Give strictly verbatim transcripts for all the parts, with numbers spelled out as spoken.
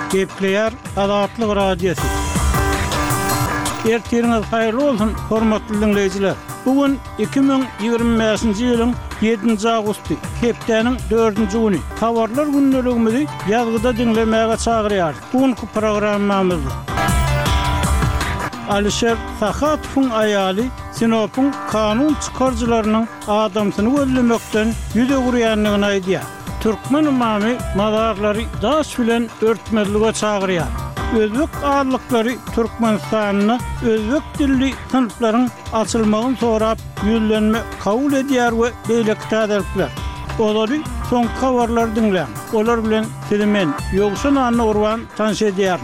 Gepleyer Azatlyk Radiosu. Ertiriniz hayırlı olsun, hormatly dinleyijiler. Bugün iki bin ýygrimi beşinji ýylyň ýedinji awgusty, hepdeniň dördünji güni. Habarlar günneligimizi ýazgyda dinlemäge çagyrýar. Bugünkü programmamyzda Alisher Sakatowyň aýaly Sinopyň kanun çykarjylarynyň adamsyny gözlemekden ýüze gurýanlygyny aýdýar. Türkmen imamy mazarlary daş bilen örtmezlige çagyrýar. Özbek ağırlıkları Türkmenistanyny özbek dilli sınıflaryň açylmagyny sorap ýüzlenme kabul edýär we beýleki täzellikler. Olary soňky habarlar dinleýän. Olar bilen Selimen ýogşan anna urwan tanış edýär.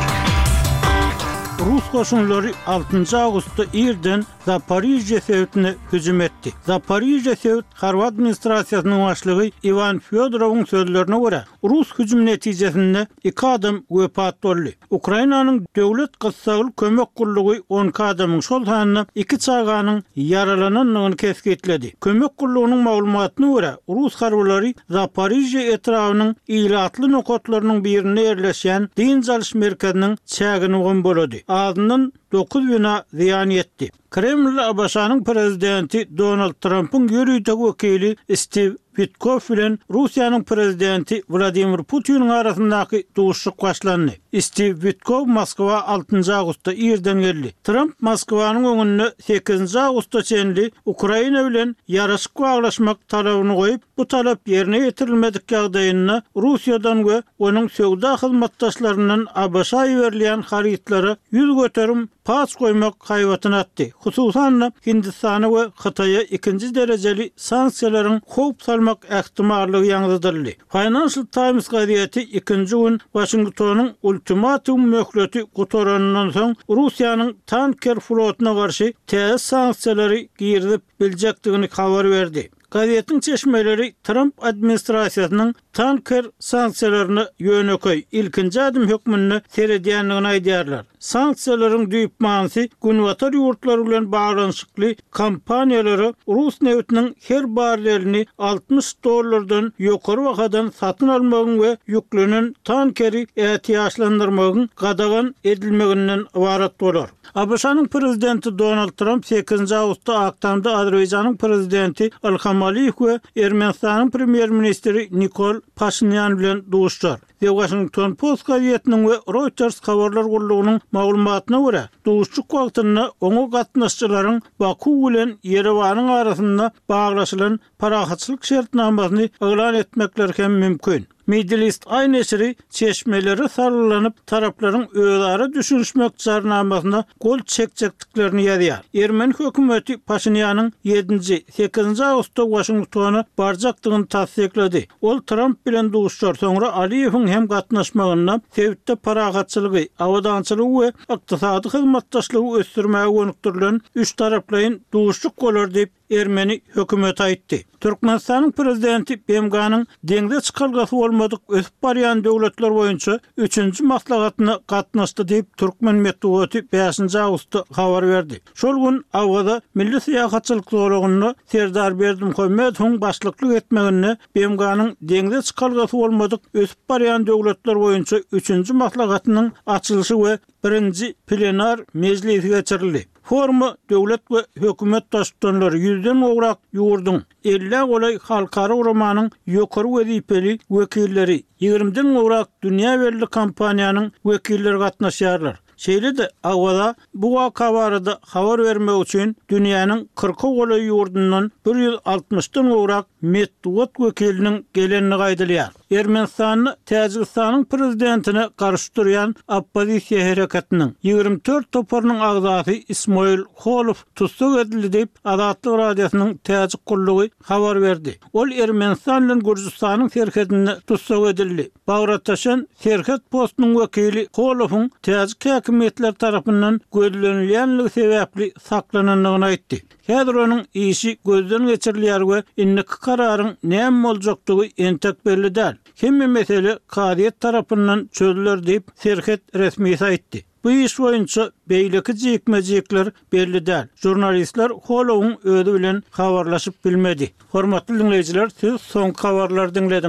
Rus koşunları altıncı Ağustos'ta İrden Zaporijje Sevtine hücum etdi. Zaporijje Sevt Harvat administrasiýasynyň başlygy Ivan Fyodorowyň sözlerine göre Rus hücum netijesinde iki adam wepat boldy. Ukrainanyň döwlet gyssagyl kömek gullugy on adamyň şol hanyna iki çaganyň yaralananyny kesgitledi. Kömek gullugynyň maglumatyna göre Rus harwlary Zaporijje etrawynyň ilatly nokatlarynyň birine ýerleşýän din çalyş merkeziniň çägini gon bolady. Adının dokuz bina ziyan etdi. Kreml Abaşanyň prezidenti Donald Trump'ın ýürüýtek wekili Steve Witkow bilen Russiýanyň prezidenti Vladimir Putin'in arasyndaky duşuşyk başlandy. Steve Witkow Moskwa altıncı Ağustos'ta ýerden geldi. Trump Moskwanyň öňünde sekizinji Ağustos çenli Ukraina bilen ýaraşyk baglaşmak talabyny goýup, bu talap ýerine ýetirilmedik ýagdaýynda Russiýadan we onuň söwda hyzmatdaşlaryndan Abaşa ýerilýän harytlary ýüz göterim pas koymak haywatyna atdy. Hususan Hindistany we Hytaýa ikinji derejeli sanksiýalaryň howp salmak ähtimallygy ýaňydyldy. Financial Times gazieti ikinji gün Washingtonyň ultimatum möhleti gutaranynyň soň Russiýanyň tanker flotyna garşy täze sanksiýalary girdip biljekdigini habar berdi. Gazetiň çeşmeleri Trump administrasiýasynyň tanker sanksiýalaryny ýöneköy ilkinji adym hökmüni seredýänligini aýdýarlar. Sanksiýalaryň düýp mansy günwatar ýurtlar bilen baglanyşykly kampaniýalary Rus newtiniň her barrelini altmış dollardan ýokary bahadan satyn almagyň we ýüklenen tankeri ähtiýaçlandyrmagyň gadagan edilmeginden ibaret bolar. Abaşanyň prezidenti Donald Trump sekizinji Ağustosda Aktamda Azerbaýjanyň prezidenti Ilham Aliýew we Ermenistanyň premier ministri Nikol Pashinyan bilen duşdyr. The Washington Post gazetiniň we Reuters habarlar gullugynyň maglumatyna görä, duşçuk wagtynda oňa gatnaşçylaryň Baku bilen Yerewanyň arasynda baglaşylan parahatçylyk şertnamasyny elan etmekleri hem mümkin. Middle East aýneşiri çeşmeleri sarylanyp taraplaryň özara düşünüşmek jarnamasyna gol çekjekdiklerini ýazýar. Ermeni hökümeti Pashinyanyň ýedinji sekizinji Ağustosda Washingtona barjakdygyny tasdikledi. Ol Trump bilen duşdyr. Soňra Aliýewiň hem gatnaşmagyna Sevtde parahatçylygy, awadançylygy we ykdysady hyzmatdaşlygy ösdürmäge gönükdirilen üç taraplyň duşçuk bolar diýip Ermeni hökümeti aýtdy. Türkmenistanyň prezidenti B M G'nyň deňde çykargasy bolmadyk ösüp barýan döwletler boýunça üçünji maslahatyna gatnaşdy diýip Türkmen medeniýeti beşinji Ağustosda habar berdi. Şol gün awgada milli syýasatçylyk zorogyny Serdar Berdimuhammedowyň başlyklyk etmegine B M G'nyň deňde çykargasy bolmadyk ösüp barýan döwletler boýunça üçünji maslahatynyň açylyşy we birinji plenar mejlisi geçirildi. Forma döwlet we hökümet başçylary ýüzden ograk ýurduň elli golay halkara uramanyň ýokary wezipeli wekilleri ýigrimden ograk dünýä belli kampaniýanyň wekilleri gatnaşýarlar. Şeýle-de awada bu waka barada habar bermek üçin dünýäniň kırk golay ýurdundan bir ýüz altmışdan ograk medeniýet wekiliniň gelenini gaýdylýar. Ermenistanyň Täjikistanyň prezidentine garşy durýan oppozisiýa hereketiniň ýygrimi dört toparynyň agzasy Ismail Holow tutsak edildi diýip Azatlyk radiosynyň Täjik gullugy habar berdi. Ol Ermenistan bilen Gürjistanyň serhedinde tutsak edildi. Bagrataşan serhed postunyň wekili Holowyň Täjik häkimetler tarapyndan gözlenilýänligi sebäpli saklananlygyny aýtdy. Häzir onuň işi gözden geçirilýär we indiki kararyň näme boljakdygy entek belli däl. Hemme mesele Kadyet tarapyndan çözüler diýip serhed resmiýeti aýtdy. Bu iş boýunça beýleki jekmejekler belli däl. Jurnalistler Holowyň özi bilen habarlaşyp bilmedi. Hormatly dinleyijiler, siz soňky habarlary dinlediniz.